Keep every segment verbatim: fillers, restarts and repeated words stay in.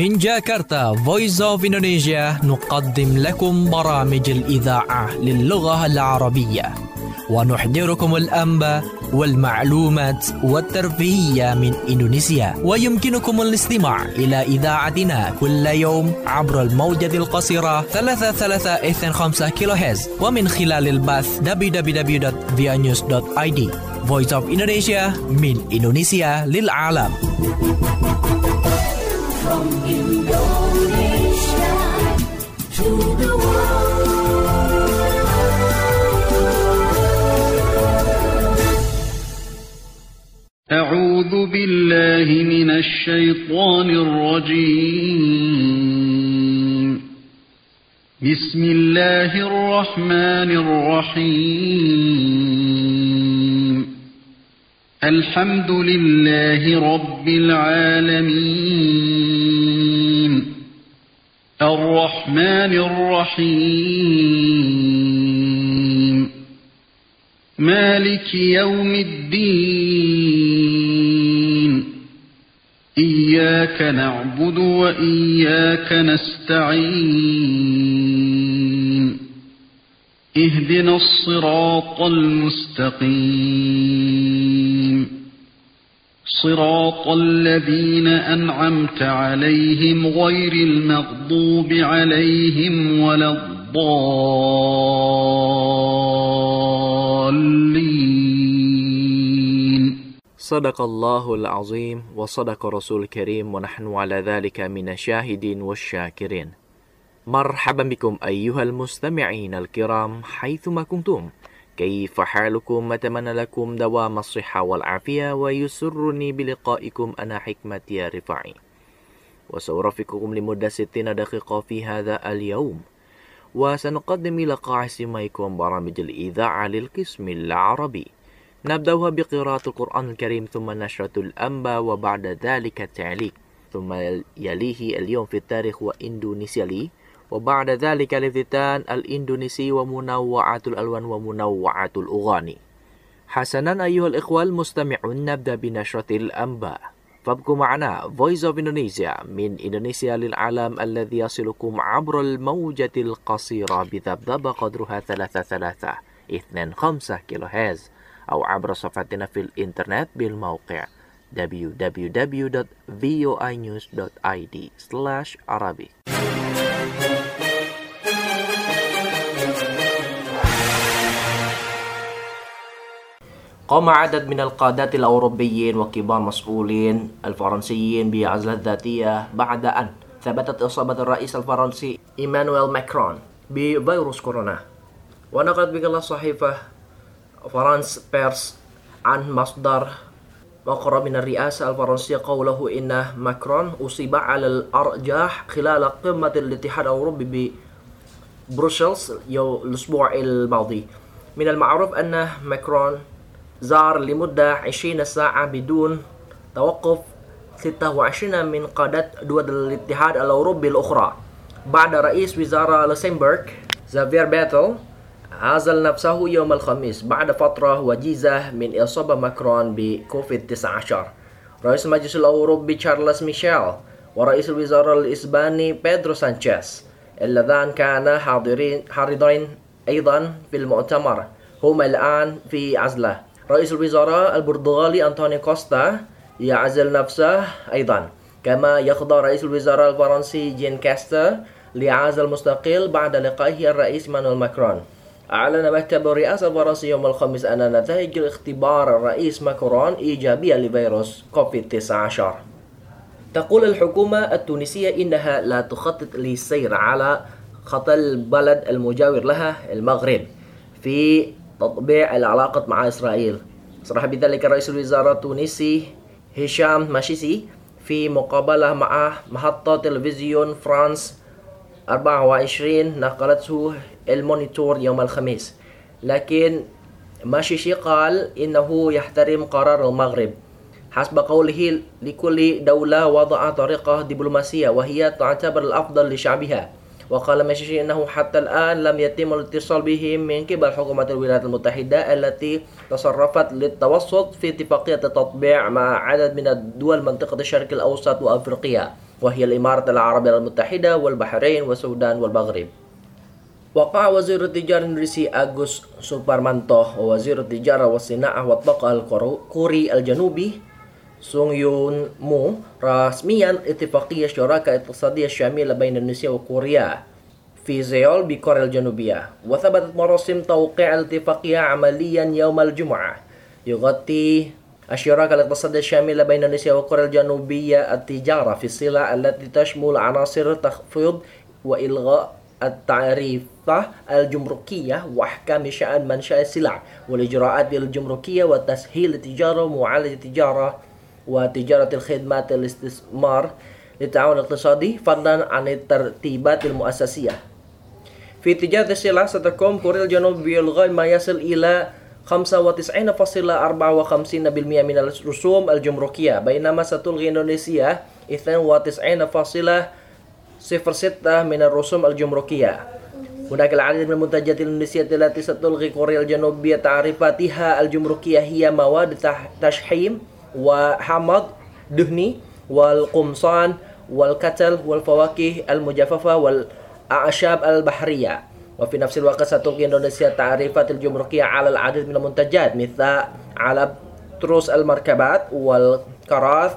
من جاكرتا Voice of Indonesia نقدم لكم برامج الإذاعة للغة العربية ونحضركم الأنباء والمعلومات والترفيهية من إندونيسيا. ويمكنكم الاستماع إلى إذاعتنا كل يوم عبر الموجة القصيرة ثلاثة ثلاثة اثنين خمسة كيلو هرتز ومن خلال البث دبليو دبليو دبليو دوت via news دوت آي دي. Voice of Indonesia من إندونيسيا للعالم. From Indonesia to the world. أعوذ بالله من الشيطان الرجيم. بسم الله الرحمن الرحيم. الحمد لله رب العالمين. الرحمن الرحيم. مالك يوم الدين. إياك نعبد وإياك نستعين. اهدنا الصراط المستقيم. صراط الذين أنعمت عليهم غير المغضوب عليهم ولا الضالين. صدق الله العظيم وصدق رسول الكريم ونحن على ذلك من الشاهدين والشاكرين. مرحبا بكم أيها المستمعين الكرام حيثما كنتم. كيف حالكم؟ أتمنى لكم دوام الصحة والعافية ويسرني بلقائكم أنا حكمة يا رفاعي وسأرافقكم لمدة ستين دقيقة في هذا اليوم وسنقدم إلى قاع سماعكم برامج الإذاعة للقسم العربي. نبدأها بقراءة القرآن الكريم ثم نشرة الأنباء وبعد ذلك التعليق ثم يليه اليوم في التاريخ وإندونيسيا لي وبعد ذلك الافتتان الإندونيسي ومنوعات الألوان ومنوعات الأغاني. حسنا أيها الإخوة المستمعون نبدأ بنشرة الأنباء فابقوا معنا Voice of Indonesia من إندونيسيا للعالم الذي يصلكم عبر الموجة القصيرة بذبذبة قدرها ثلاثة ثلاثة اثنين خمسة كيلو هرتز أو عبر صفحتنا في الإنترنت بالموقع دبليو دبليو دبليو دوت فيو آي نيوز دوت آي دي سلاش عربي. قام عدد من القادة الأوروبيين وكبار مسؤولين الفرنسيين بعزلة ذاتية بعد أن ثبتت إصابة الرئيس الفرنسي إيمانويل ماكرون بفيروس كورونا. ونقلت بقى صحيفة فرانس بيرس عن مصدر مقرب من الرئاسة الفرنسية قوله إن ماكرون أصيب على الأرجح خلال قمة الاتحاد الأوروبي ببروسلز الأسبوع الماضي. من المعروف أن ماكرون زار لمدة عشرين ساعة بدون توقف ستة وعشرين من قادة دول الاتحاد الأوروبي الأخرى بعد رئيس وزراء لوكسمبورغ زافير بيتل عزل نفسه يوم الخميس بعد فترة وجيزة من إصابة ماكرون بكوفيد تسعة عشر. رئيس المجلس الأوروبي تشارلز ميشيل ورئيس الوزراء الإسباني بيدرو سانشيز اللذان كانا حاضرين حاضرين أيضا في المؤتمر هما الآن في عزلة. رئيس الوزراء البرتغالي أنطونيو كوستا يعزل نفسه أيضا، كما يخضع رئيس الوزراء الفرنسي جين كاستر لعزل مستقل بعد لقائه الرئيس إيمانويل ماكرون. أعلن مكتب الرئاسة الفرنسي يوم الخميس أن نتائج اختبار الرئيس ماكرون إيجابية لفيروس كوفيد تسعة عشر. تقول الحكومة التونسية إنها لا تخطط للسير على خط البلد المجاور لها المغرب في تطبيع العلاقة مع إسرائيل. صرح بذلك رئيس الوزراء التونسي هشام ماشيسي في مقابلة مع محطة تلفزيون فرانس أربعة وعشرين نقلته المونيتور يوم الخميس. لكن ماشيسي قال إنه يحترم قرار المغرب. حسب قوله لكل دولة وضع طريقة دبلوماسية وهي تعتبر الأفضل لشعبها. وقال ماشيسي أنه حتى الآن لم يتم الاتصال به من قبل حكومة الولايات المتحدة التي تصرفت للتوسط في اتفاقية التطبيع مع عدد من الدول منطقة الشرق الأوسط وأفريقيا وهي الإمارات العربية المتحدة والبحرين والسودان والمغرب. وقع وزير التجارة الإندونيسي أغوس سوبارمانto ووزير التجارة والصناعة والطاقة الكوري الجنوبي سونغ يون مو رسميا اتفاقية شراكة اقتصادية شاملة بين إندونيسيا وكوريا في سيول بكوريا الجنوبية. وثبتت مراسم توقيع الاتفاقية عمليا يوم الجمعة. يغطي الشراكة الاقتصادية الشاملة بين إندونيسيا وكوريا الجنوبية التجارة في السلع التي تشمل عناصر تخفيض وإلغاء التعريفة الجمركية وأحكام شأن منشأ السلع والإجراءات الجمركية وتسهيل التجارة ومعالجة التجارة وتجارة الخدمات الاستثمار للتعاون الاقتصادي فضلا عن الترتيبات المؤسسية. في تجارة السلع ستقوم كوريا الجنوبية بإلغاء ما يصل إلى خمسة وتسعين فاصلة أربعة وخمسين بالمئة من الرسوم الجمركية، بينما ستلغي إندونيسيا اثنين وتسعين فاصلة صفر ستة من الرسوم الجمركية. هناك العديد من المنتجات الإندونيسية التي ستلغي كوريا الجنوبية تعريفاتها الجمركية، هي مواد تشحيم وحمض دهني والقمصان والكتل والفواكه المجففة والأعشاب البحرية. وفي نفس الوقت ستلغي إندونيسيا التعريفات الجمركية على العديد من المنتجات مثل على تروس المركبات والكراث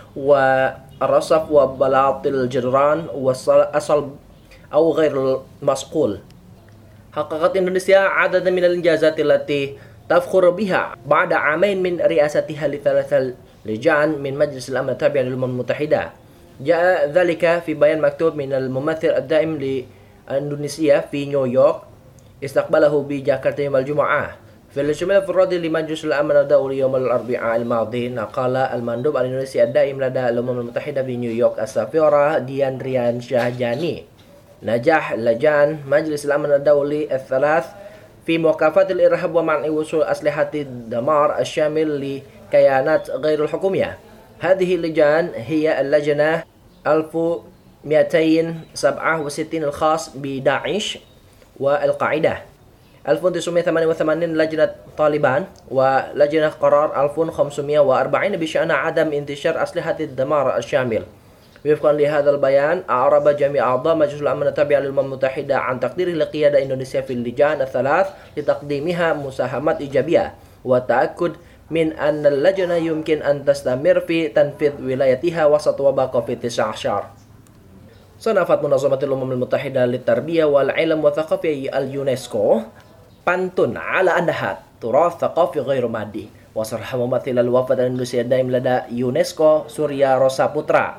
والرصف وبلاط الجدران والصلب أو غير المصقول. حققت إندونيسيا عددا من الإنجازات التي تفخر بها بعد عامين من رئاستها لثلاث لجان من مجلس الأمن التابع للأمم المتحدة. جاء ذلك في بيان مكتوب من الممثل الدائم لإندونيسيا في نيويورك استقبله بجاكرتا يوم الجمعة. في الاجتماع الانفرادي لمجلس الأمن الدولي يوم الأربعاء الماضي، نقل المندوب الإندونيسي الدائم لدى الأمم المتحدة في نيويورك السفيرة ديان ريان شاهجاني نجاح لجان مجلس الأمن الدولي الثلاث في مكافحة الإرهاب ومنع وصول أسلحة الدمار الشامل لكيانات غير الحكومية. هذه اللجان هي اللجنة ألف ومئتين وسبعة وستين الخاص بداعش والقاعدة، ألف وتسعمئة وثمانية وثمانين لجنة طالبان، ولجنة قرار ألف وخمسمئة وأربعين بشأن عدم انتشار أسلحة الدمار الشامل. وفقا لهذا البيان، أعرب جميع أعضاء مجلس الأمن التابع للأمم المتحدة عن تقديره لقيادة إندونيسيا في اللجان الثلاث لتقديمها مساهمات إيجابية والتأكد من أن اللجنة يمكن أن تستمر في تنفيذ ولايتها وسط وباء كوفيد تسعة عشر. صنفت منظمة الأمم المتحدة للتربية والعلم والثقافة اليونسكو بانتون على أنها تراث ثقافي غير مادي. وصرح ممثل الوفد الإندونيسي الدائم لدى يونسكو سوريا روسا بوترا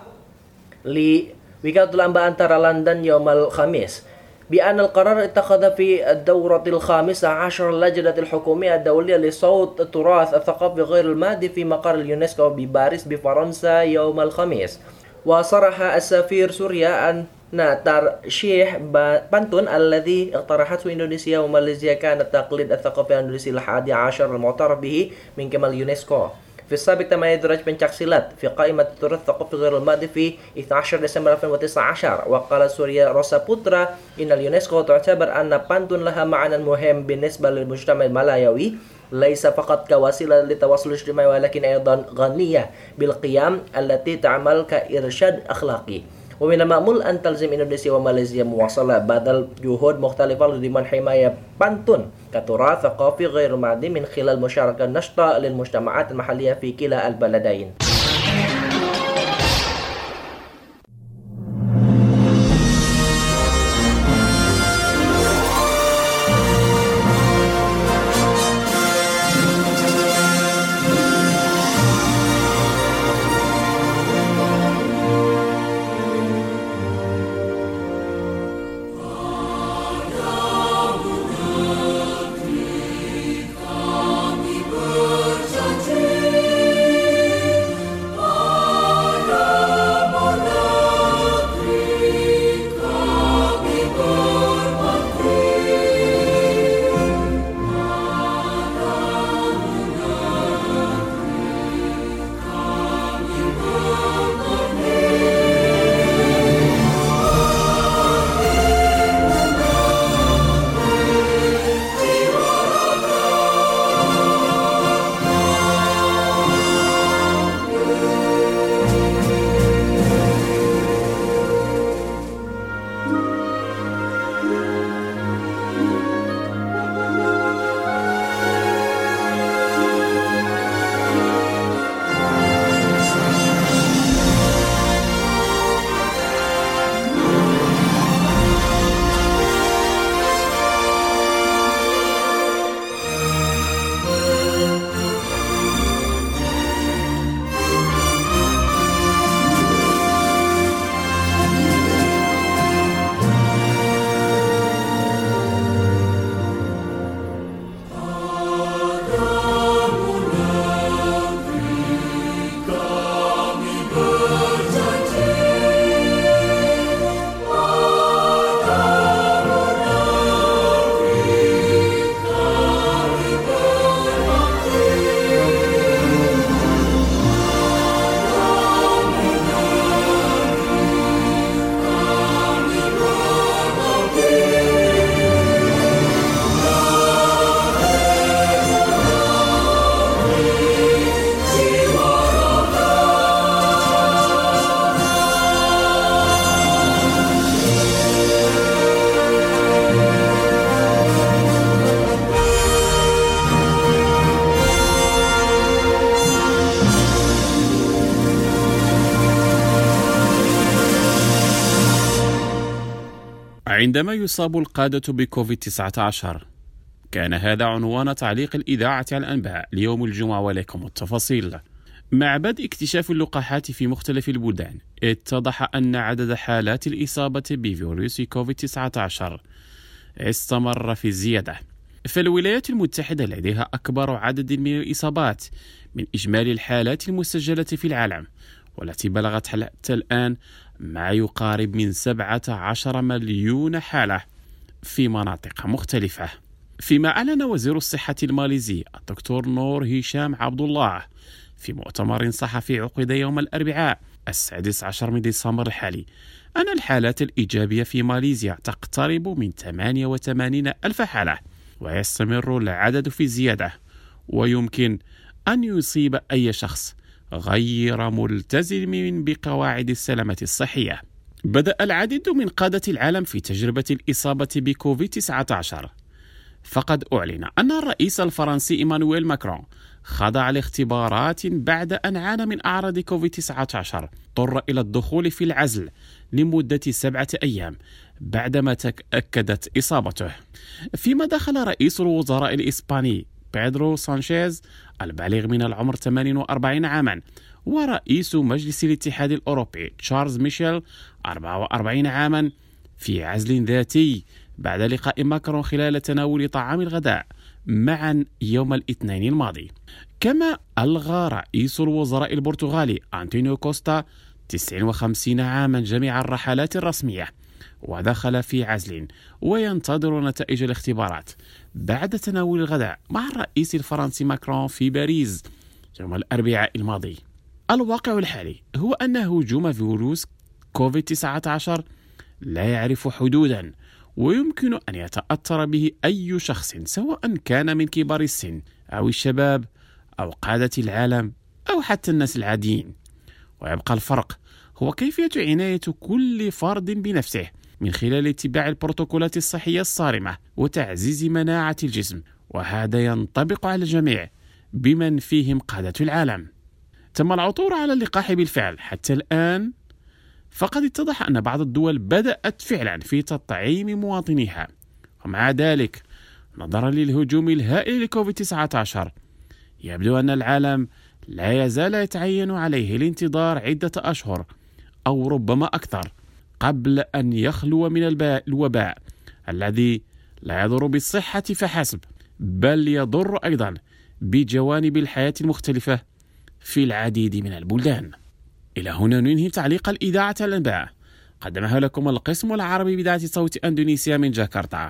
لوكالة الأنباء أنترا لندن يوم الخميس بأن القرار اتخذ في الدورة الخامسة عشر لجنة الحكومية الدولية لصوت التراث الثقافي غير المادي في مقر اليونسكو بباريس بفرنسا يوم الخميس. وصرح السفير سوريا أن ترشيح بانتون الذي اقترحته إندونيسيا وماليزيا كان تقليد الثقافة الإندونيسي الحادي عشر المعترف به من قبل اليونسكو. في السابق تم إدراج بنشاكسيلات في قائمة التراث الثقافي غير المادي في اثني عشر ديسمبر ألفين وتسعة عشر. وقال سوريا روسا بوترا إن اليونسكو تعتبر أن بانتون لها معنى مهم بالنسبة للمجتمع الملايوي، ليس فقط كوسيلة للتواصل الاجتماعي ولكن أيضا غنية بالقيم التي تعمل كإرشاد أخلاقي. ومن المأمول أن تلزم إندونيسيا وماليزيا مواصلة بذل جهود مختلفة لضمان حماية بانتون كتراث ثقافي غير مادي من خلال مشاركة نشطة للمجتمعات المحلية في كلا البلدين. عندما يصاب القادة بكوفيد تسعة عشر. كان هذا عنوان تعليق الإذاعة على الأنباء ليوم الجمعة، ولكم التفاصيل. مع بدء اكتشاف اللقاحات في مختلف البلدان، اتضح أن عدد حالات الإصابة بفيروس كوفيد تسعة عشر استمر في الزيادة. فالولايات المتحدة لديها أكبر عدد من الإصابات من إجمالي الحالات المسجلة في العالم، والتي بلغت حتى الآن ما يقارب من سبعة عشر مليون حالة في مناطق مختلفة. فيما أعلن وزير الصحة الماليزي الدكتور نور هشام عبد الله في مؤتمر صحفي عقد يوم الأربعاء السادس عشر من ديسمبر الحالي أن الحالات الإيجابية في ماليزيا تقترب من ثمانية وثمانين ألف حالة، ويستمر العدد في زيادة، ويمكن أن يصيب أي شخص غير ملتزم بقواعد السلامة الصحية. بدأ العديد من قادة العالم في تجربة الإصابة بكوفيد تسعة عشر، فقد أعلن أن الرئيس الفرنسي إيمانويل ماكرون خضع لاختبارات بعد أن عانى من أعراض كوفيد تسعة عشر، اضطر إلى الدخول في العزل لمدة سبعة أيام بعدما تأكدت إصابته. فيما دخل رئيس الوزراء الإسباني بيدرو سانشيز البالغ من العمر ثمانية وأربعين عاما، ورئيس مجلس الاتحاد الأوروبي تشارلز ميشيل أربعة وأربعين عاما في عزل ذاتي بعد لقاء ماكرون خلال تناول طعام الغداء معا يوم الاثنين الماضي. كما ألغى رئيس الوزراء البرتغالي أنطونيو كوستا تسعة وخمسين عاما جميع الرحلات الرسمية، ودخل في عزل وينتظر نتائج الاختبارات بعد تناول الغداء مع الرئيس الفرنسي ماكرون في باريس يوم الأربعاء الماضي. الواقع الحالي هو أن هجوم فيروس كوفيد تسعة عشر لا يعرف حدودا، ويمكن أن يتأثر به أي شخص، سواء كان من كبار السن أو الشباب أو قادة العالم أو حتى الناس العاديين. ويبقى الفرق هو كيفية عناية كل فرد بنفسه من خلال اتباع البروتوكولات الصحية الصارمة وتعزيز مناعة الجسم، وهذا ينطبق على الجميع بمن فيهم قادة العالم. تم العثور على اللقاح بالفعل حتى الآن، فقد اتضح أن بعض الدول بدأت فعلا في تطعيم مواطنيها، ومع ذلك نظرا للهجوم الهائل لكوفيد تسعة عشر يبدو أن العالم لا يزال يتعين عليه الانتظار عدة أشهر أو ربما أكثر قبل أن يخلو من الوباء الذي لا يضر بالصحة فحسب، بل يضر أيضا بجوانب الحياة المختلفة في العديد من البلدان. إلى هنا ننهي تعليق الإذاعة الأنباء، قدمها لكم القسم العربي بإذاعة صوت أندونيسيا من جاكرتا.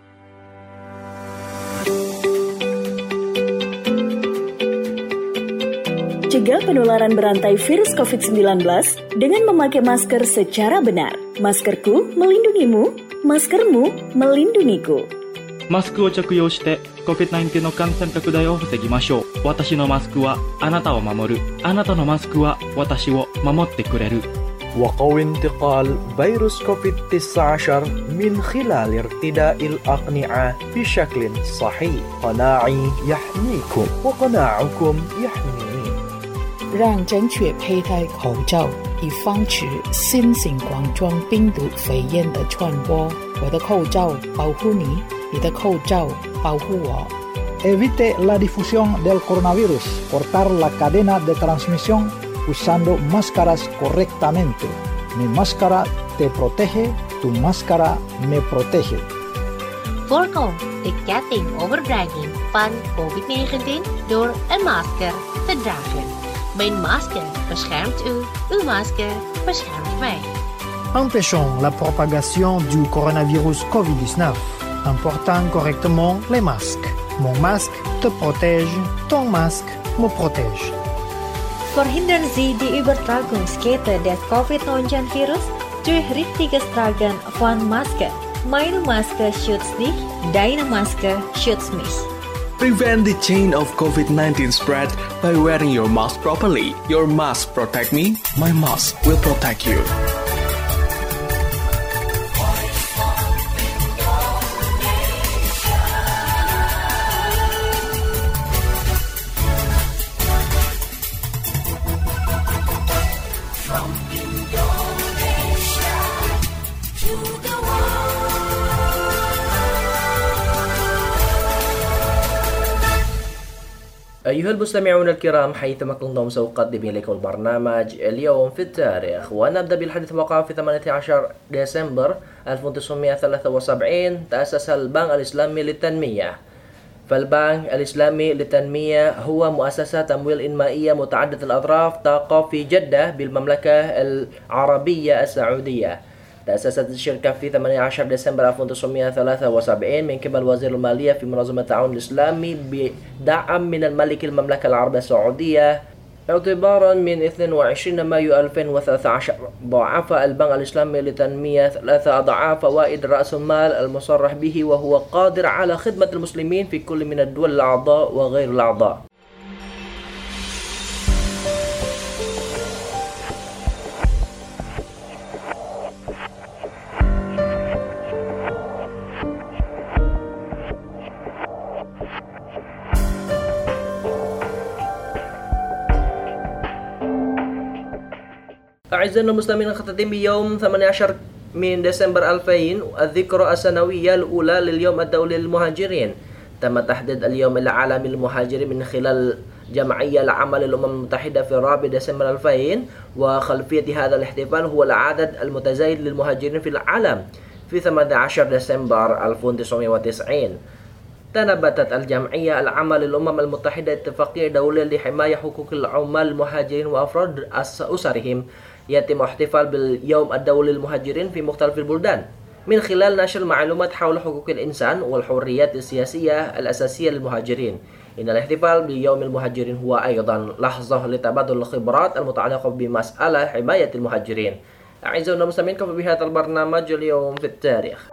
Cegah penularan berantai virus covid sembilan belas dengan memakai masker secara benar. Maskerku melindungimu, maskermu melindungiku. マスクを着用して コビッドナインティーン の感染拡大を防ぎましょう。私のマスクはあなたを守る。あなたのマスクは私を守ってくれる。 وقوي انتقال فيروس كوفيد تسعة عشر من خلال ارتداء الأقنعة بشكل صحيح. قناعي يحميكم وقناعكم يحميني. 让正确佩戴口罩，以防止新型冠状病毒肺炎的传播。我的口罩保护你，你的口罩保护我。 Evite la difusión del coronavirus. Cortar la cadena de transmisión usando máscaras correctamente. Mi máscara te protege, tu máscara me protege. Voorkom de ketting overdraging van covid negentien door een masker te dragen. Mijn masker beschermt u, uw masker beschermt mij. Empêchons la propagation du coronavirus covid dix-neuf en portant correctement les masques. Mon masque te protège, ton masque me protège. Verhindern Sie die Übertragungskette des covid neunzehn virus durch richtiges Tragen von Maske. Meine Maske schützt dich, deine Maske schützt mich. Prevent the chain of covid nineteen spread by wearing your mask properly. Your mask protect me, my mask will protect you. From Indonesia to the world. أيها المستمعون الكرام، حيثما كنتم سأقدم إليكم البرنامج اليوم في التاريخ، ونبدأ بالحديث وقع في ثمانية عشر ديسمبر ألف وتسعمائة وثلاثة وسبعين تأسس البنك الإسلامي للتنمية. فالبنك الإسلامي للتنمية هو مؤسسة تمويل إنمائية متعددة الأطراف تقع في جدة بالمملكة العربية السعودية. تأسست الشركة في ثمانية عشر ديسمبر ألف وتسعمائة وثلاثة وسبعين من قبل وزير المالية في منظمة التعاون الإسلامي بدعم من الملك المملكة العربية السعودية. اعتبارا من اثنين وعشرين مايو ألفين وثلاثة عشر ضاعف البنك الإسلامي للتنمية ثلاثة أضعاف فوائد رأس المال المصرح به، وهو قادر على خدمة المسلمين في كل من الدول الأعضاء وغير الأعضاء. أعزائنا المسلمين، نختتم بيوم ثمانية عشر من ديسمبر ألفين الذكرى السنوية الأولى لليوم الدولي للمهاجرين. تم تحديد اليوم العالمي للمهاجرين من خلال جمعية العمل للأمم المتحدة في الرابع ديسمبر ألفين، وخلفية هذا الاحتفال هو العدد المتزايد للمهاجرين في العالم في ثمانية عشر ديسمبر ألف وتسعمائة وتسعين. تنبتت الجمعية العمل للأمم المتحدة اتفاقية دولية لحماية حقوق العمال المهاجرين وأفراد أسرهم، يتم احتفال باليوم الدولي للمهاجرين في مختلف البلدان من خلال نشر معلومات حول حقوق الإنسان والحريات السياسية الأساسية للمهاجرين. إن الاحتفال بيوم المهاجرين هو أيضا لحظة لتبادل الخبرات المتعلقة بمسألة حماية المهاجرين. أعزائنا المستمعين، كفى بهذا البرنامج اليوم في التاريخ.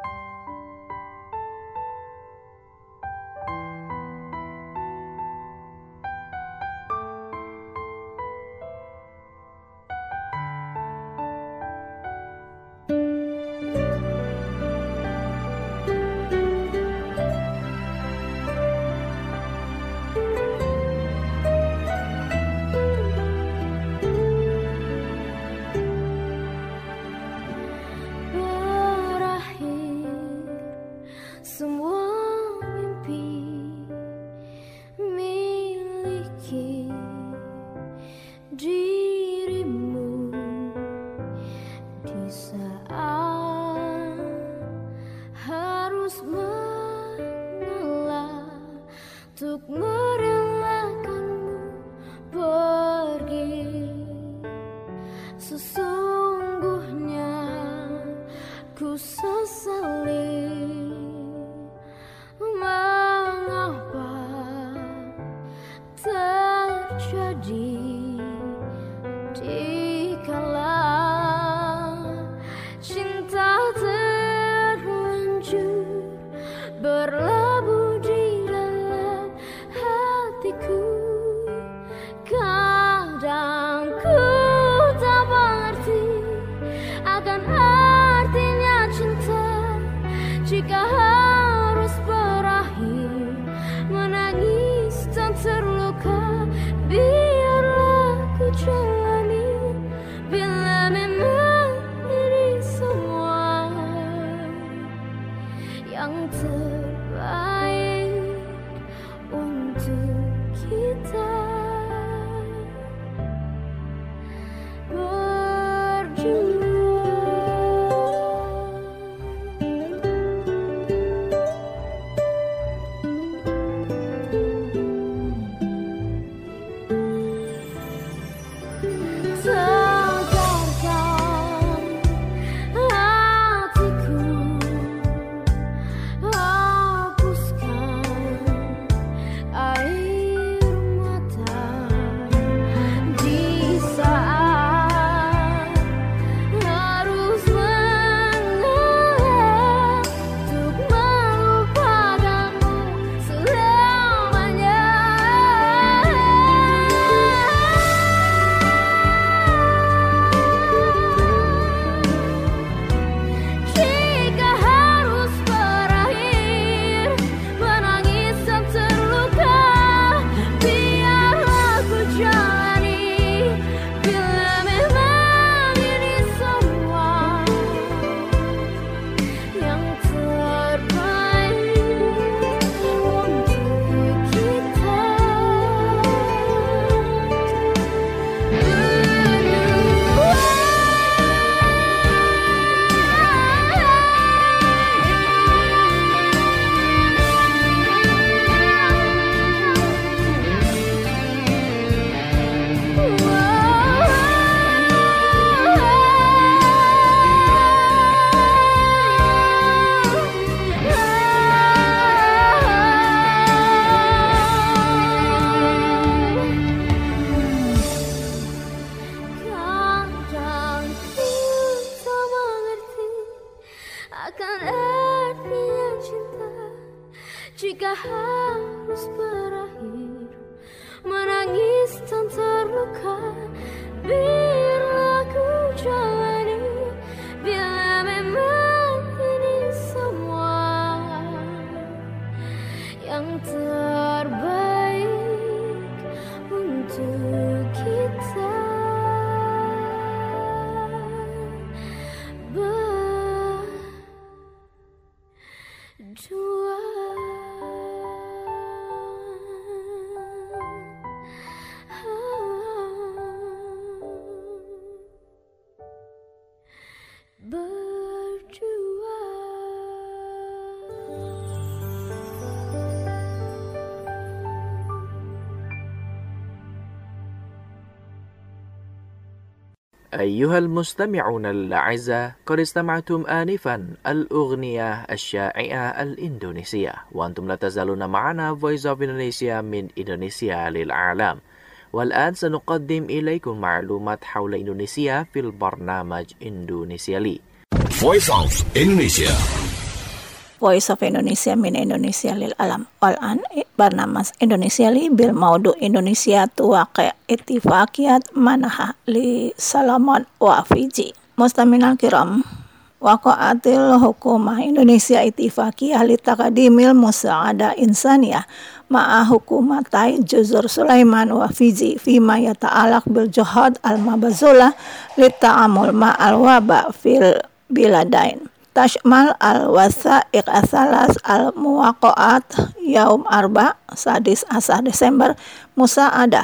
hitam terluka, biarlah ku jalani. Bila memang ini semua yang terbaik untuk kita berdua. أيها المستمعون الأعزاء، قد استمعتم آنفا الأغنية الشائعة الإندونيسية، وأنتم لا تزالون معنا Voice of Indonesia من إندونيسيا للعالم. والآن سنقدم إليكم معلومات حول إندونيسيا في البرنامج إندونيسيا لي. Voice of Indonesia. Voice of Indonesia min Indonesia lil alam. Wal'an barnamas Indonesia li bil maudu Indonesia tuwaqi ittifaqiyat manaha li Salomon wa Fiji. Mustaminal kiram, waqa'atil hukumah Indonesia ittifaqiyah li taqdimil musa'ada insaniyah ma'a hukumatai Juzur Sulaiman wa Fiji fima yata'alaq bil juhad al-mabazulah li ta'amul ma'al waba fil biladain. Tashmal al-wasaiq asalas al-muwaqa'at yaum arba sadis asar Desember musa'adah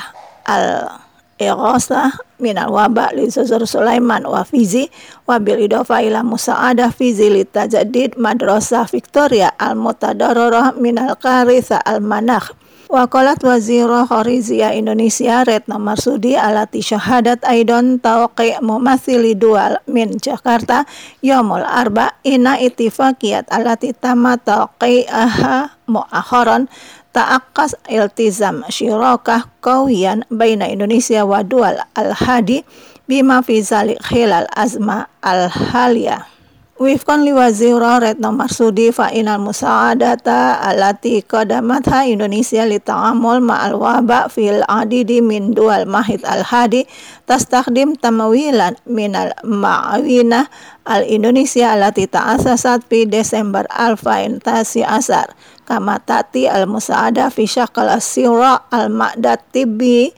al-ighasah minal waba li Juzur Sulaiman wa Fiji wa bil idofa ila musa'adah Fiji li tajaddid madrasah Victoria al-mutadarrarah minal karitha al-manakh. Waqalat Wazirah Khariziyah Indonesia Retno Marsudi alati syahadat aidon tawqi mumathili dual min Jakarta yaumul arba ina ittifaqiyat alati tama tawqi'aha mu'akharan ta'aqqas iltizam syirakah qawiyan baina Indonesia wa dual al-hadi bima fi zalik khilal azma al-haliyah. Wifqan li Wazirah Retno Marsudi fa inal musa'adata alati qadamatha Indonesia li ta'amul ma'al waba fil adidi min dual mahid al-hadi tastakhdim tamawilan minal ma'awinah al-Indonesia alati ta'asasat fi Desember alfain tasi asar kama tati al-musa'ada fi syakal as-sira al-ma'dat tibbi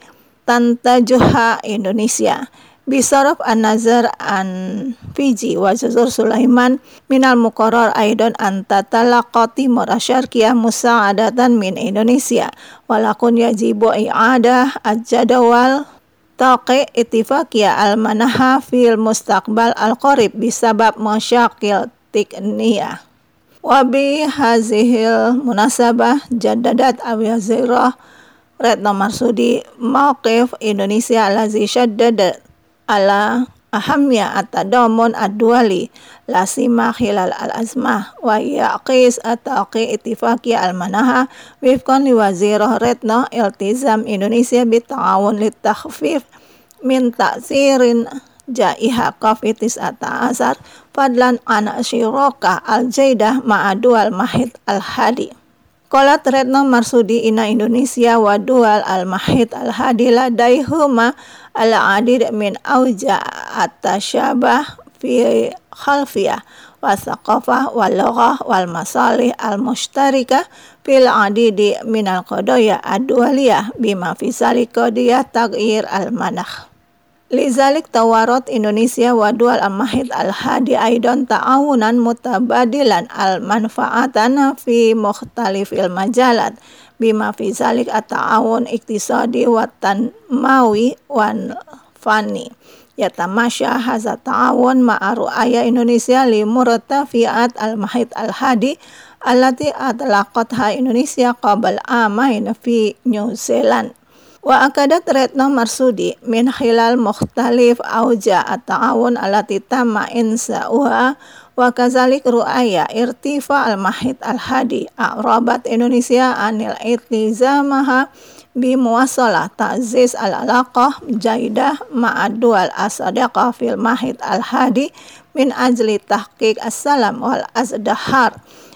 tantajuha Indonesia. Bisaraf an-nazar an Fiji wa Juzur Sulaiman minal muqarrar aidan an tatalaqa Timur Asyarqiyah musa'adatan min Indonesia walakun yajibu i'adah al-jadawal taqi ittifaqiyah al-manaha fil mustaqbal al-qarib bisabab masyakil tikniyah. Wa bi hazihil munasabah jaddadat Wazirah Retno Marsudi mawqif Indonesia allazi syaddada ala ahamnya at-tadamun ad-duali lasima khilal al-azmah wa yaqis at-taqi ittifaqiyah al-manaha wifqan li Wazirah Retno iltizam Indonesia bita'awun litakhfif min ta'sirin jaiha covid sembilan belas fadlan an syirokah al-jaidah ma'adual mahid al-hadi. Qalat Retno Marsudi ina Indonesia wa dual al-mahid al-hadi ladaihuma al-adid min auja at-tashabah fi khalfiyah wa thaqafah wal lughah wal masalih al-mushtarikah fil adidi min al-qadaya ad-dualiyah bima fi zalika qadiyah taghyir al-manakh. Lizalik tawarat Indonesia wa dual al-mahid al-hadi aidan ta'awunan mutabadilan al-manfaatan fi mukhtalifil majalat bima fi zalik at-ta'awun iktisadi wa tanmawi wan fani yatamasya haza ta'awun ma'a ru'aya Indonesia li murtafiat al-mahid al-hadi allati atlaqatha Indonesia qabl amain fi New Zealand. Wa akadat Retno Marsudi min khilal mukhtalif auja at-ta'awun alati tamma insa'uha wa kazalik ru'aya irtifa al-mahid al-hadi a'rabat Indonesia anil itlizamaha bi muwasalah ta'ziz al-alaqah jaidah ma'adual as-sadiqah fil mahid al-hadi min ajli tahqiq as-salam wal azdahar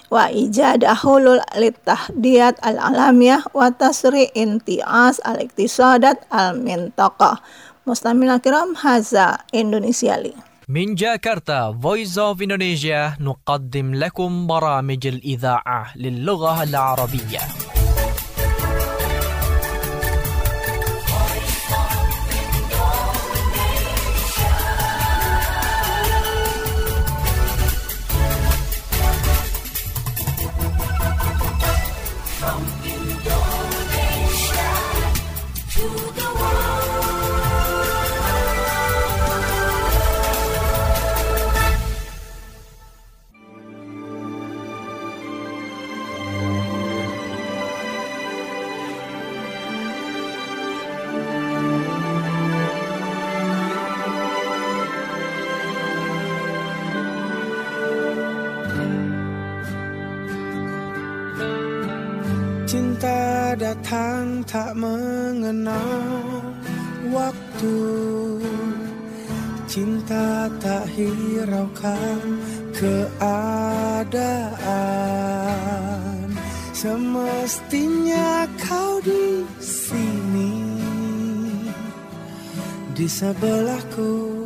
wa ijad hulul litahdiyat al-alamiyah wa tasri intias al-iktisadat al-mintaqah. Mustamil kiram, haza Indonesiali. من جاكرتا Voice of Indonesia نقدم لكم برامج الإذاعة للغة العربية. Cinta datang tak mengenal waktu, cinta tak hiraukan keadaan. Semestinya kau di sini, di sebelahku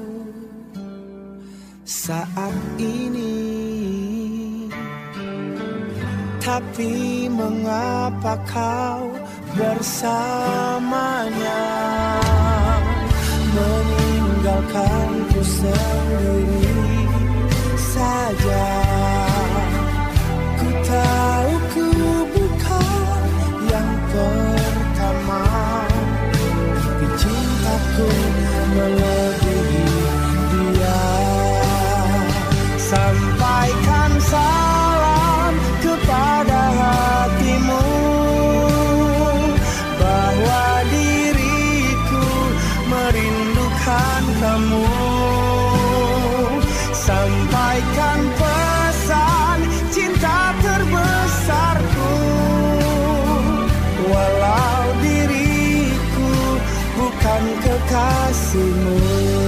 saat ini. Tapi mengapa kau bersamanya, meninggalkanku sendiri saja? Ku tahu ku bukan yang pertama, tapi cintaku melebihi dia. Sampaikan salam kepada hatimu bahwa diriku merindukan kamu. Sampaikan pesan cinta terbesarku, walau diriku bukan kekasihmu.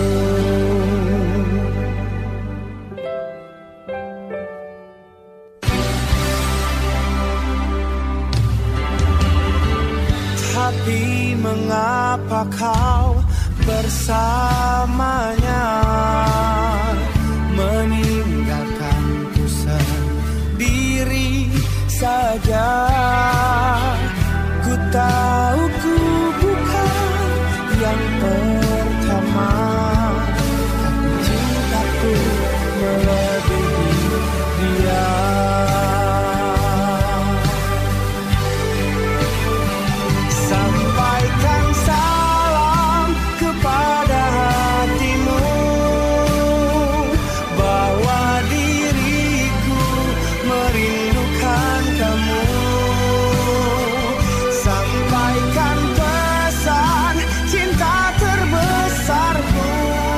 Tapi mengapa kau bersamanya, meninggalkanku sendiri saja? Ku tahu ku bukan yang pertama, tapi cintaku melebihi dia. Sampaikan salam kepada hatimu bahwa diriku merindukan kamu. Sampaikan pesan cinta terbesarku,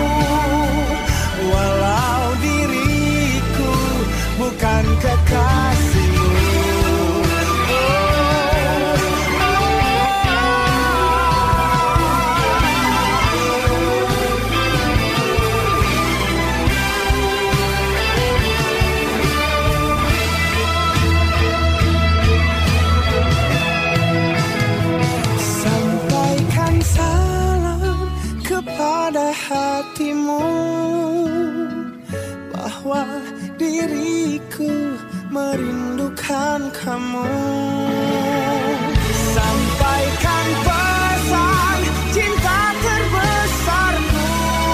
walau diriku bukan kekasihmu. Pada hatimu bahwa diriku merindukan kamu. Sampaikan pesan cinta terbesarku,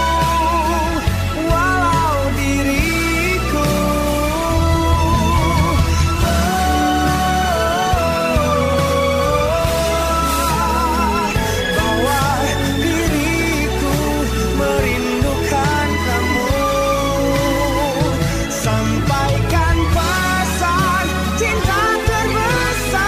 walau diriku bahwa diriku merindukan kamu. Sampaikan pesan cinta terbesar.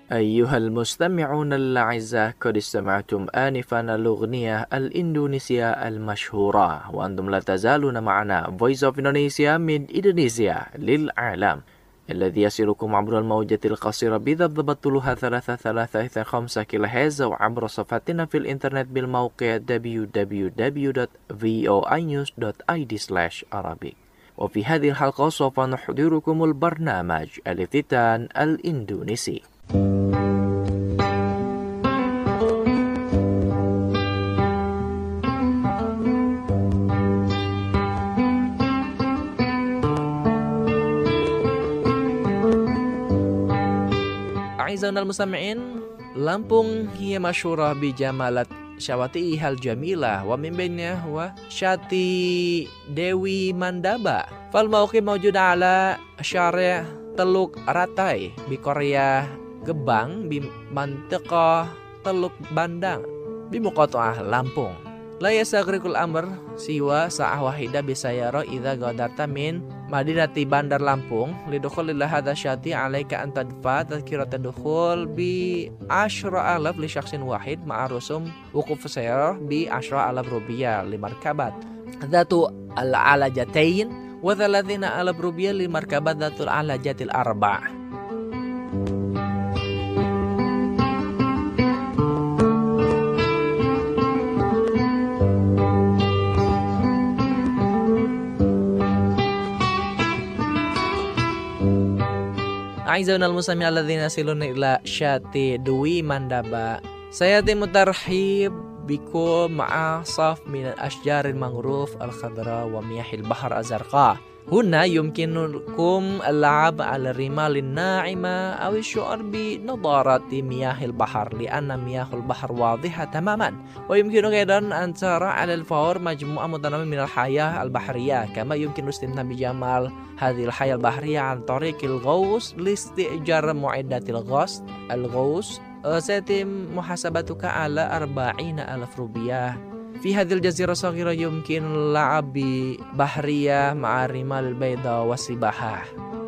أيها المستمعون الأعزاء قد استمعتم آنفا الأغنية الإندونيسية المشهورة وأنتم لا تزالون معنا Voice of Indonesia من إندونيسيا للعالم الذي يصلكم عبر الموجة القصيرة بضبط طولها ثلاثة ثلاثة خمسة كيلو هرتز أو عبر صفحتنا في الإنترنت بالموقع دبليو دبليو دبليو دوت فوي نيوز دوت آي دي سلاش عربي. وفي هذه الحلقة سوف نحضركم البرنامج الافتتان الإندونيسي. أعزائنا المستمعين، Lampung هي مشهورة بجمالات شواطئها الجميلة ومن بينها هو شاطئ ديوي ماندابا. فالموقع موجود على شارع Teluk Ratai بقرية Gebang بمنطقة Teluk Bandang بمقاطعة Lampung. لا يستغرق الأمر سوى ساعة واحدة بسيارة إذا غادرت من مدينة بندر لامبونغ. لدخول إلى هذا الشاطئ عليك أن تدفع تذكرة الدخول بعشرة آلاف لشخص واحد مع رسوم وقوف السيارة بعشرة آلاف روبية لمركبات ذات العلجتين وثلاثين آلاف روبية لمركبات ذات العلجات الأربع. أعزائنا المستمعين الذين يصلون إلى شاطئ دوي ماندابا، سيتم الترحيب بكم مع صف من الأشجار المانغروف الخضراء ومياه البحر الزرقاء. هنا يمكنكم اللعب على الرمال الناعمة أو الشعور بنضارة مياه البحر لأن مياه البحر واضحة تماما. ويمكنك أيضا أن ترى على الفور مجموعة متنوعة من الحياة البحرية، كما يمكن الاستمتاع بجمال هذه الحياة البحرية عن طريق الغوص. لاستئجار معدات الغوص الغوص سيتم محاسبتك على أربعين ألف روبية. في هذه الجزيرة الصغيرة يمكن اللعب بحرية مع الرمال البيضاء والسباحة.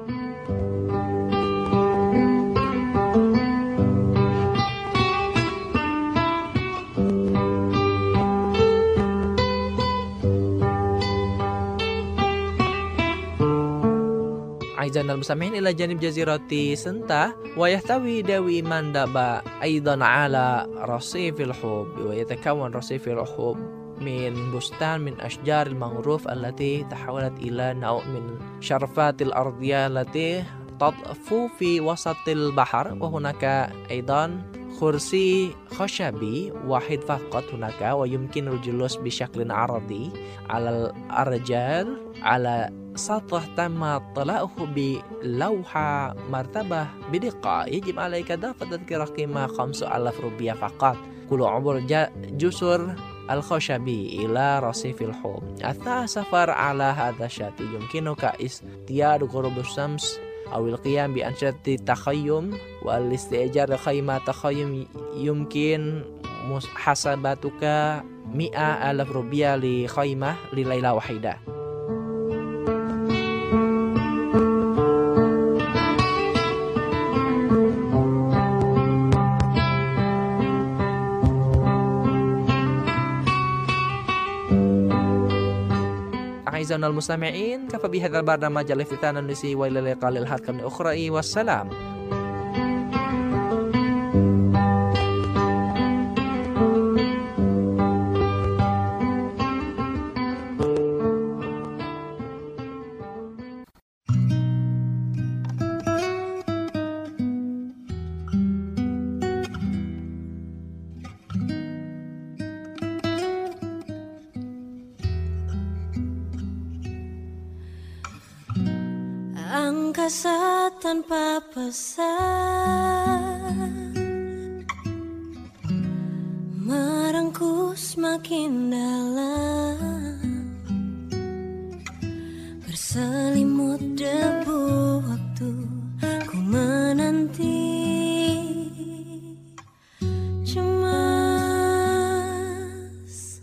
أعزائنا المستمعين، إلى جانب جزيرة سنتا ويحتوي دوي ماندابا أيضا على رصيف الحب، ويتكون رصيف الحب من بستان من أشجار المانغروف التي تحولت إلى نوع من شرفات الأرضية التي تطفو في وسط البحر. وهناك أيضا كرسي خشبي واحد فقط هناك، ويمكن الجلوس بشكل عرضي على الأرجل على سطح تم طلاؤه بلوحة مرتبة بدقة. يجب عليك دفع تذكرة قيمة خمسة آلاف روبية فقط كل عبور جسر الخشبي إلى رصيف الحب. أثناء السفر على هذا الشاطئ يمكنك اصطياد غروب الشمس أو القيام بأنشطة التخيم والاستئجار خيمة تخيم. يمكن محاسبتك مئة ألف روبية لخيمة لليلة واحدة. أعزائنا المستمعين، كفى بهذا البرنامج الافتتان النسي وإلى اللقاء للحلقة الأخرى والسلام. Angkasa tanpa pesan merengkuh semakin dalam, berselimut debu waktu ku menanti. Cemas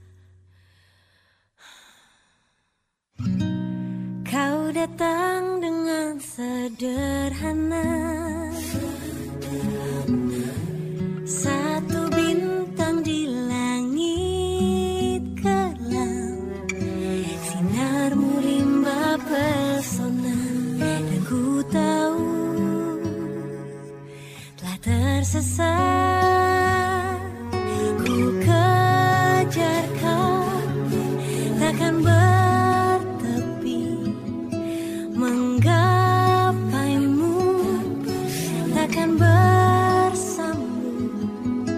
kau datang dengan sederhana, tersesat, ku kejar kau, takkan bertepi, menggapaimu, takkan bersambung,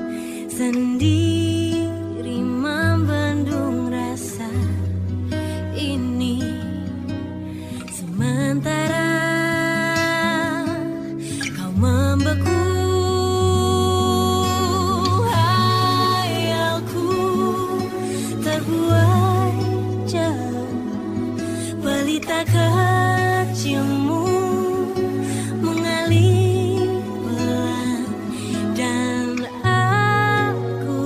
sendiri membendung rasa ini. Sementara kau membeku, hayalku terbuai jauh, pelita kecilmu mengalir pelan, dan aku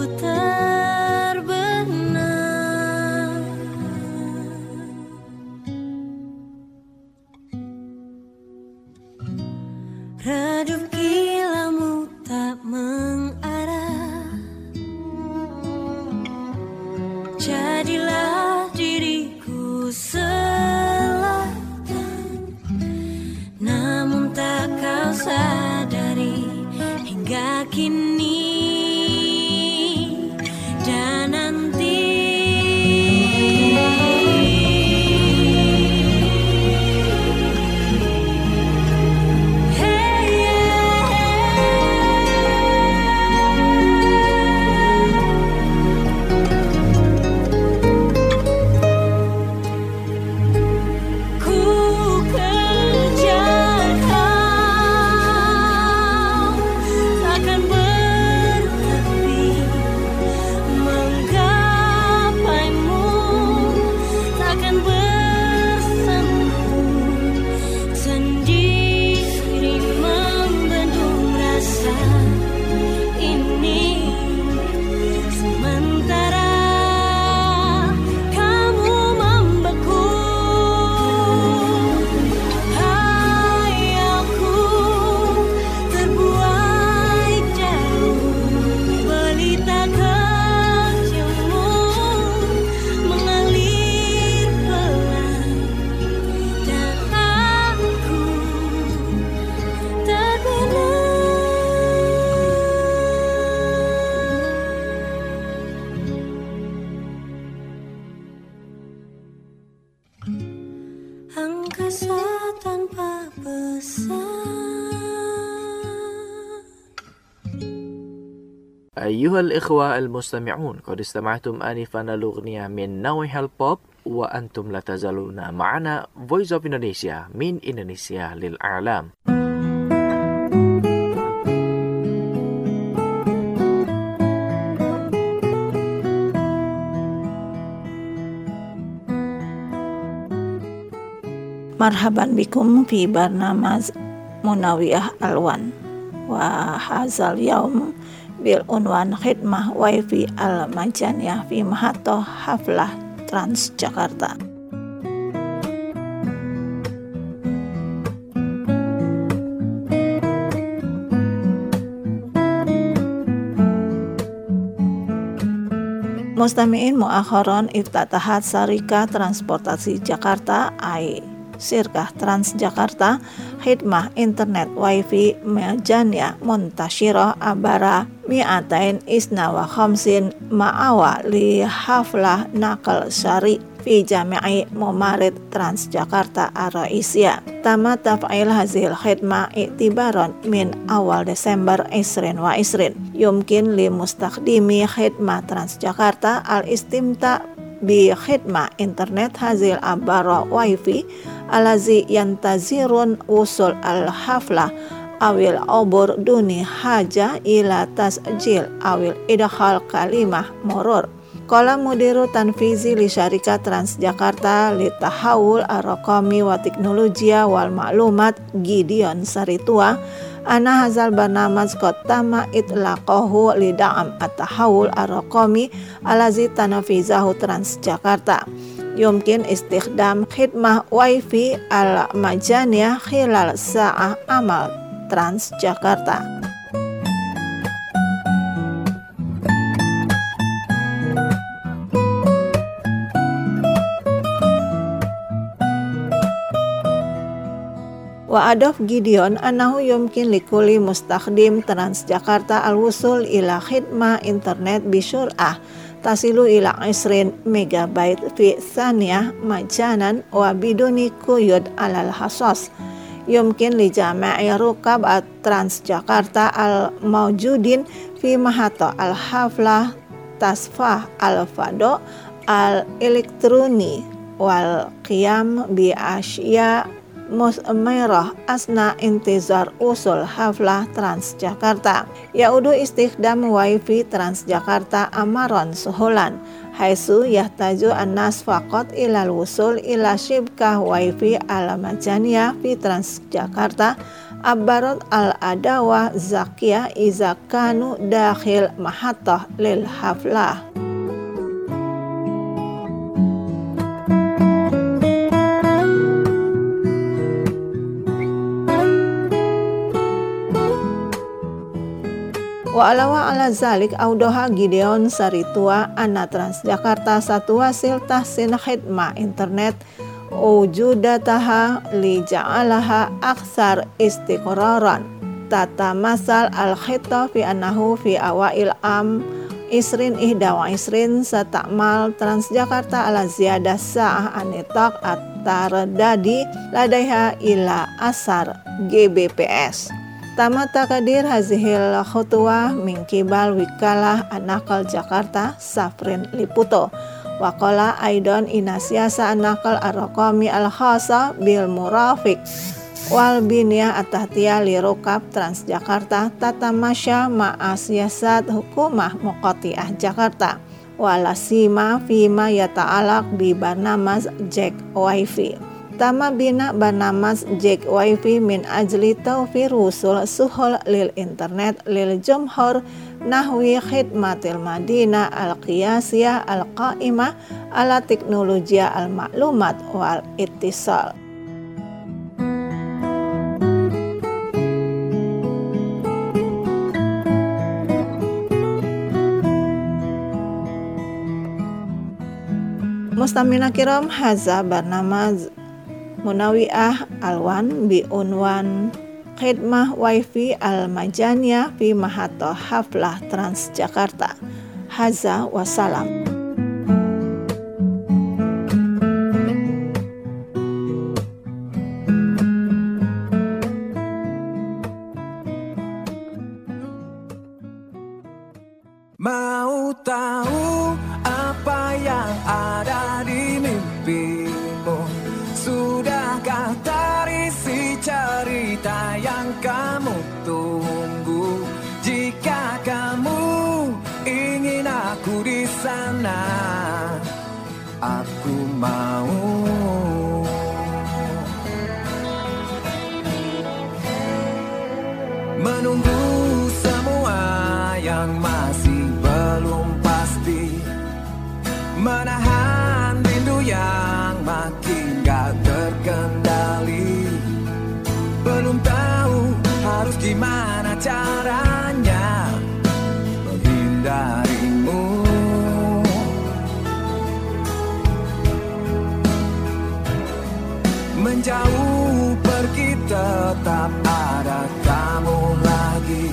terbenam. Redup kilaumu tak mengarah, jadilah diriku selatan, namun tak kau sadari hingga kini dan nanti. Angkasa tanpa pesan. أيها الإخوة المستمعون، قد استمعتم آنفا الأغنية من نوع البوب، وأنتم لا تزالون معنا Voice of Indonesia من إندونيسيا للإعلام. Marhaban bikum fi barnamaj Munawiyah Alwan wa hazal yaum bil unwan khidmah wifi al majaniyah fi mahato haflah Transjakarta. Mustami'in muakharon iftatahat Sarika Transportasi Jakarta ai Sirkah Transjakarta khidmah internet wifi majaniyah muntashirah abara mi'atain isna wa khamsin ma'awa li haflah naqal syari fi jami'i mumarid Transjakarta ar-Raisiyah. Tama taf'il hazil khidmah i'tibaran min awal Desember isrin wa isrin. Yumkin li mustakhdimi khidmah Transjakarta al-istimta bi khidmah internet hazil abara wifi alazi yantazirun usul al-haflah awil obur duni haja ila tasjil awil idkhal kalimah murur. Qala mudiru tanfizi li syarika Transjakarta li tahawul ar-raqami wa teknologia wal maklumat Gideon Saritua ana hazal barnamaj qad tama itlaqahu li da'am at-tahawul ar-raqami alazi tanafizahu Transjakarta. Yumkin istikhdam khidmah wifi al-majaniyah khilal sa'ah amal Transjakarta. Wa adaf Gideon anahu yumkin likuli mustakhdim Transjakarta al-wusul ila khidmah internet bisur'ah tasilu ila isrin megabyte fi thaniyah majanan wa biduni quyud alal hasos. Yumkin li jama'i rukab at Transjakarta al-mawjudin fi mahato al-haflah tasfah al-fado al-elektroni wal qiyam bi asya musmerah asna intizar usul haflah Transjakarta. Yaudu istikhdam wifi Transjakarta amaron suhulan haitsu yahtaju an-nas faqat ilal wusul ila shibkah wifi al-majaniyah fi Transjakarta abarat al-adawah zakiyah iza kanu dakhil mahattah lil haflah. Wa alawa ala zalik audoha Gideon Saritua anna Transjakarta satu hasil tahsin khidmah internet ujudataha li ja'alaha aksar istiqraran tata masal al khita fi annahu fi awail am isrin ihda wa isrin satakmal Transjakarta ala ziyadah sa'ah anitak at-tardadi ladaiha ila asar G B P S. Tama takadir hazihil khutwah min kibal wikalah anakal Jakarta Safrin Liputo. Waqala aidan inasiasa anakal ar-raqami al-khasa bil murafiq wal biniyah at-tahtiyah li rukab Transjakarta tatamasya ma'asiyasat hukumah muqati'ah Jakarta wala sima fima yata'alaq bi barnamaz Jack Wifi. Tama bina barnamaz Jack Wifi min ajli tawfir wusul suhul lil internet lil jumhur nahwi khidmatil madinah al-qiyasiyah al-qa'imah ala teknologia al-maklumat wal ittisal. Mustamina kiram haza barnamaz Munawi'ah alwan bi unwan khidmah wifi al-majaniyah fi mahato haflah Transjakarta. Haza wassalam. Mau tahu apa yang ada di mimpimu? Sudahkah terisi cerita yang kamu tunggu? Jika kamu ingin aku di sana, aku mau. Menunggu semua yang masih belum pasti, menahan rindu yang makin gak terkendali. Belum tahu harus gimana caranya menghindarimu. Menjauh pergi tetap ada kamu lagi.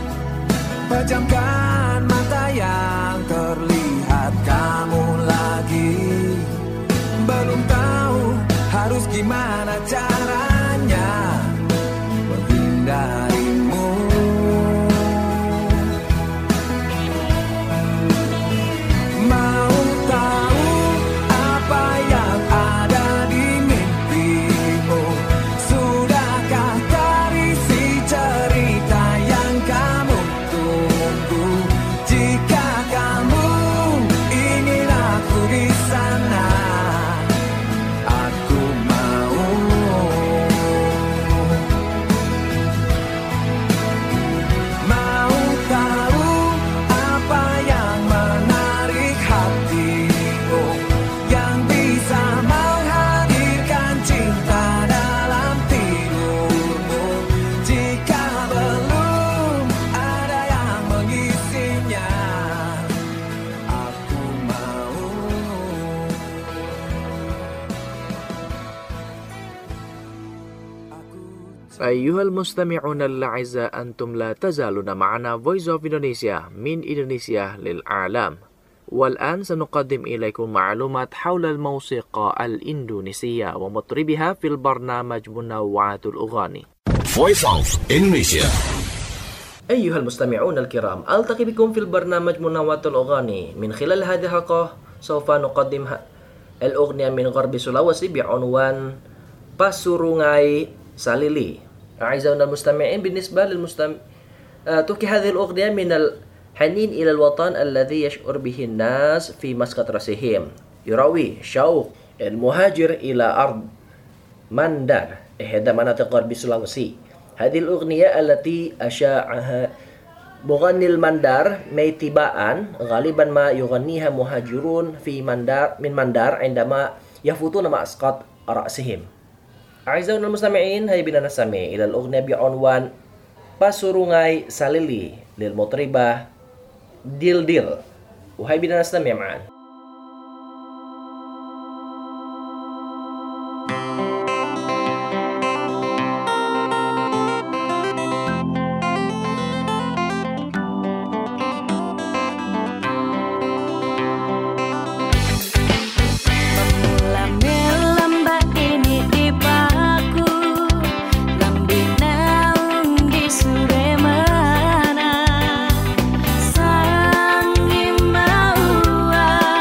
Pejamkan mata yang terlihat kamu lagi. Belum tahu harus gimana caranya menghindarimu. Mau tahu apa yang ada di mimpimu? Sudahkah terisi cerita yang kamu tunggu? أيها المستمعون الأعزاء أنتم لا تزالون معنا Voice of Indonesia من إندونيسيا للعالم. والآن سنقدم إليكم معلومات حول الموسيقى الإندونيسية ومطربها في البرنامج منوعات الأغاني. Voice of Indonesia. أيها المستمعون الكرام، ألتقي بكم في البرنامج منوعات الأغاني. من خلال هذه الحلقة سوف نقدم الأغنية من غرب سولawesi بعنوان Pasurungai Salili. أعزائنا المستمعين، بالنسبة للمستمع تحكي هذه الأغنية من الحنين إلى الوطن الذي يشعر به الناس في مسقط رأسهم، يروي شوق المهاجر إلى أرض مندار إحدى مناطق غرب سولawesi. هذه الأغنية التي أشاعها مغني المندار ميتباء غالبا ما يغنيها مهاجرون في مندار من مندار عندما يفوتون مسقط رأسهم. أعزائنا المستمعين، هيا بنا نستمع إلى الأغنية بعنوان Pasurungai Salili للمطربة ديل ديل، وهيا بنا نستمع معا. Sang Imau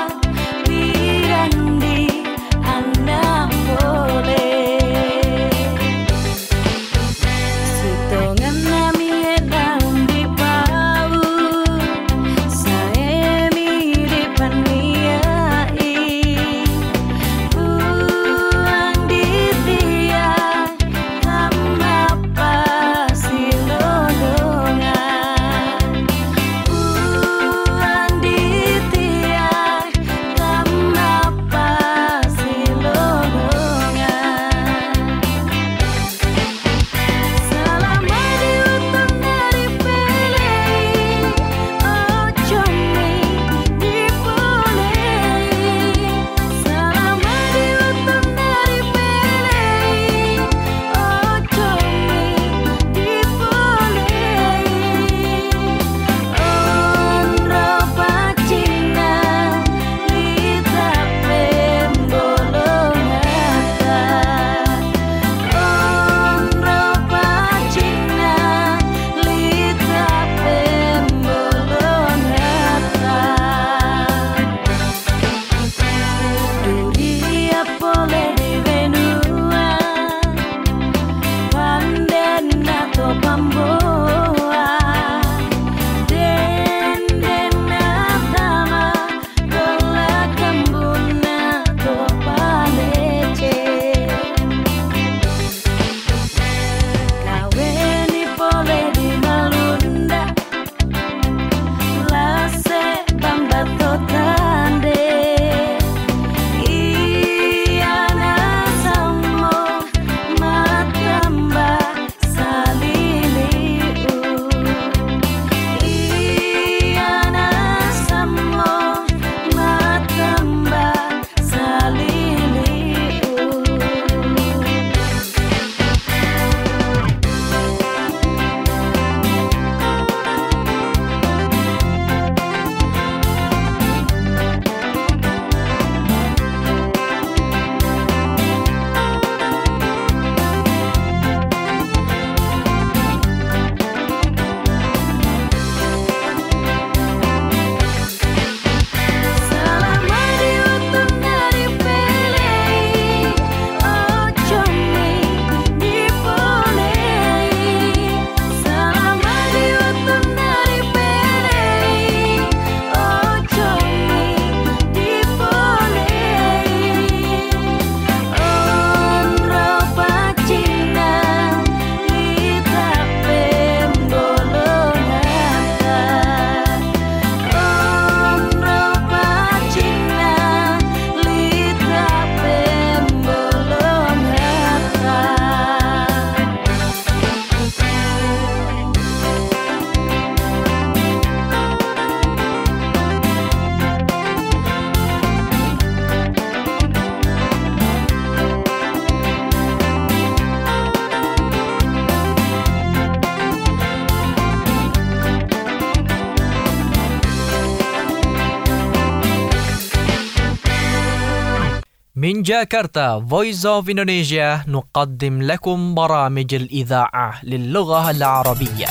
من جاكرتا Voice of Indonesia نقدم لكم برامج الإذاعة للغة العربية.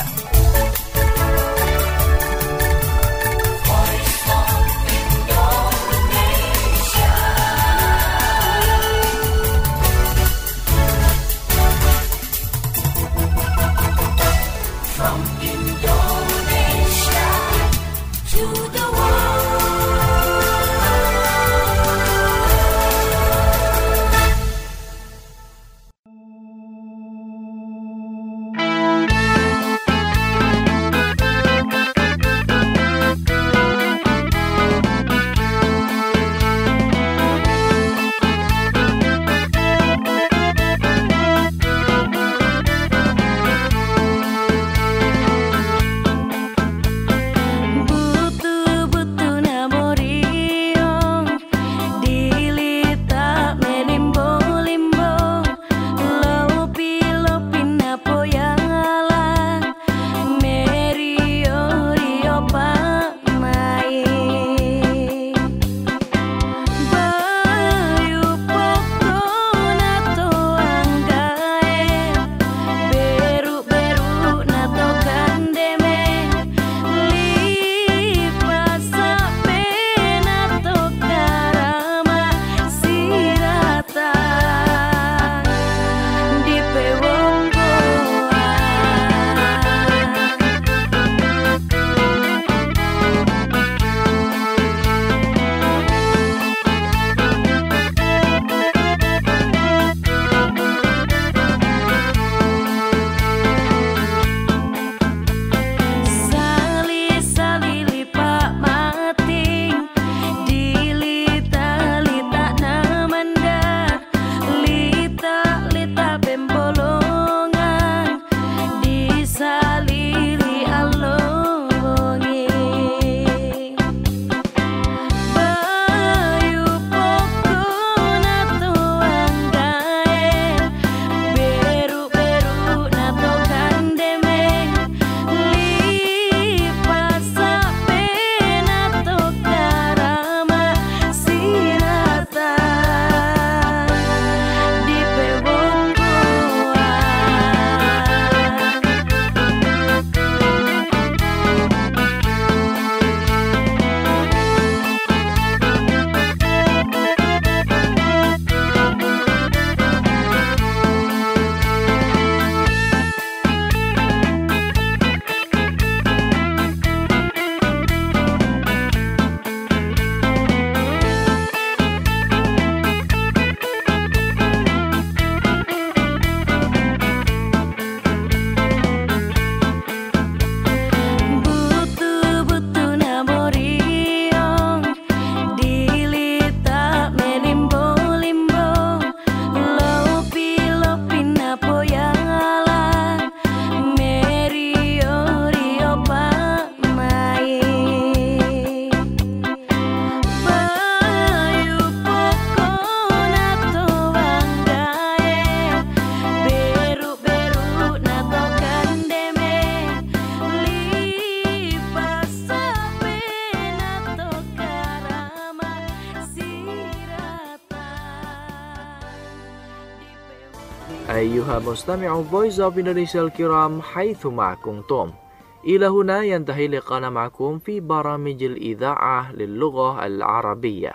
أيها مستمع Voice of Indonesia الكرام حيثما كنتم، إلى هنا ينتهي لقاءنا معكم في برامج الإذاعة للغة العربية،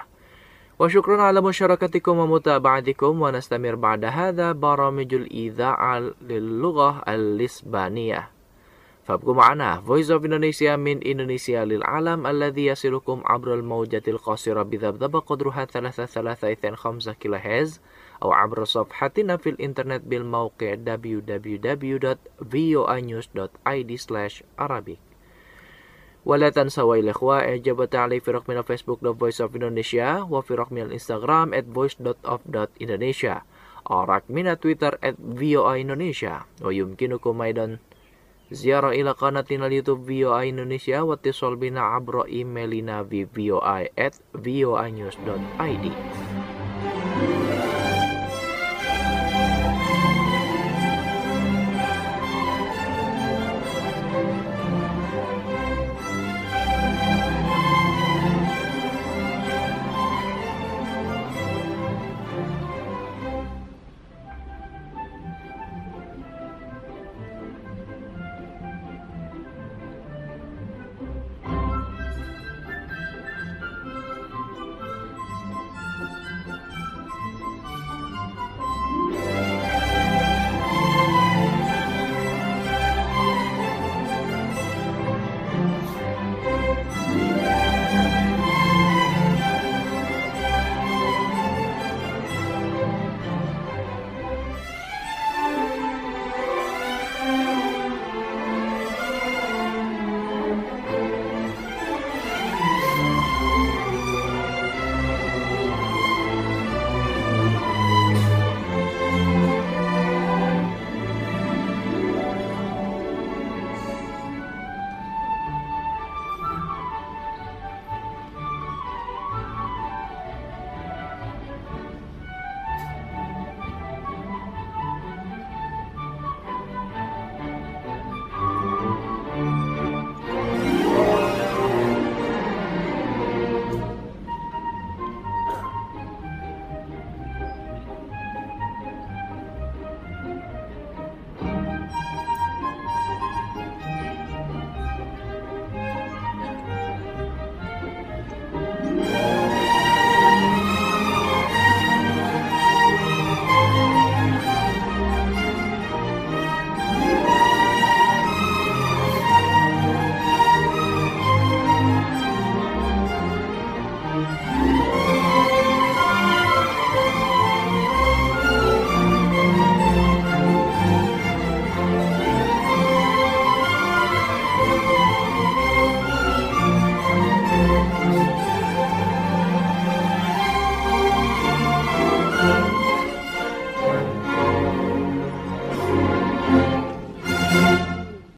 وشكرا على مشاركتكم ومتابعتكم، ونستمر بعد هذا برامج الإذاعة للغة الإسبانية. فابقوا معنا Voice of Indonesia من إندونيسيا للعالم الذي يصلكم عبر الموجة القصيرة بذبذبة قدرها ثلاثة ثلاثة اثنين خمسة كيلو هرتز، أو عبر صفحتنا في الإنترنت بالموقع دبليو دبليو دبليو دوت فيو آي نيوز دوت آي دي سلاش عربي. ولا تنسوا يا الإخوة إعجاب وتعليق في رقمنا فيسبوك دوت فويس أوف إندونيسيا، وفي رقمنا الإنستغرام at voice dot of dot indonesia، أو رقمنا تويتر at فيو آي إندونيسيا. ويمكنكم أيضا زيارة إلى قناتنا اليوتيوب فيو آي إندونيسيا، واتصال بنا عبر إيميلنا في فيو آي at فيو آي نيوز دوت آي دي.